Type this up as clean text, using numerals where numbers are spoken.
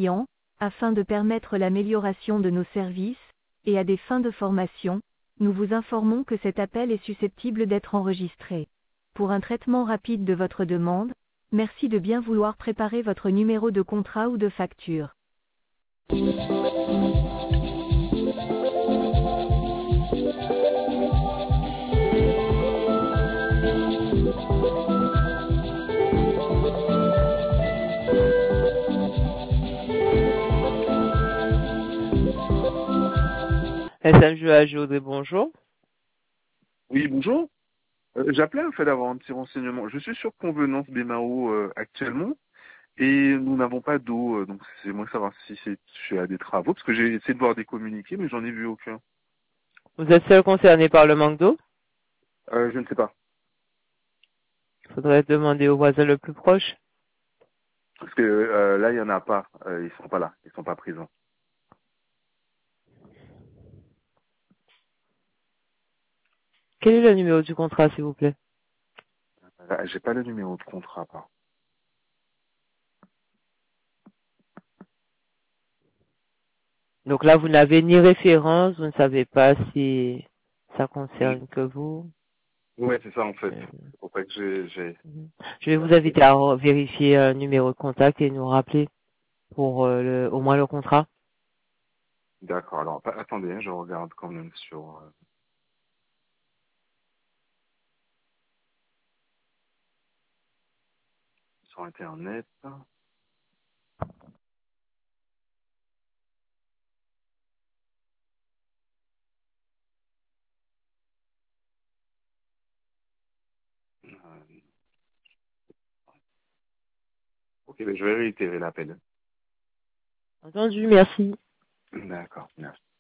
clients, afin de permettre l'amélioration de nos services, et à des fins de formation, nous vous informons que cet appel est susceptible d'être enregistré. Pour un traitement rapide de votre demande, merci de bien vouloir préparer votre numéro de contrat ou de facture. SMGH Audrey, bonjour. Oui, bonjour. J'appelais en fait d'avoir un petit renseignement. Je suis sur Convenance Bémao actuellement et nous n'avons pas d'eau, donc c'est moi savoir si c'est je à des travaux, parce que j'ai essayé de voir des communiqués, mais j'en ai vu aucun. Vous êtes seul concerné par le manque d'eau? Je ne sais pas. Il faudrait demander au voisin le plus proche. Parce que là, il n'y en a pas. Ils sont pas là. Ils sont pas présents. Quel est le numéro du contrat, s'il vous plaît? J'ai pas le numéro de contrat, pas. Donc là, vous n'avez ni référence, vous ne savez pas si ça Oui. concerne que vous. Ouais, c'est ça en fait. Euh, C'est pour ça que j'ai. Je vais vous inviter à vérifier un numéro de contact et nous rappeler pour au moins le contrat. D'accord. Alors, attendez, hein, je regarde quand même sur Internet. Ok, ben, je vais réitérer l'appel. Entendu, merci. D'accord. Merci.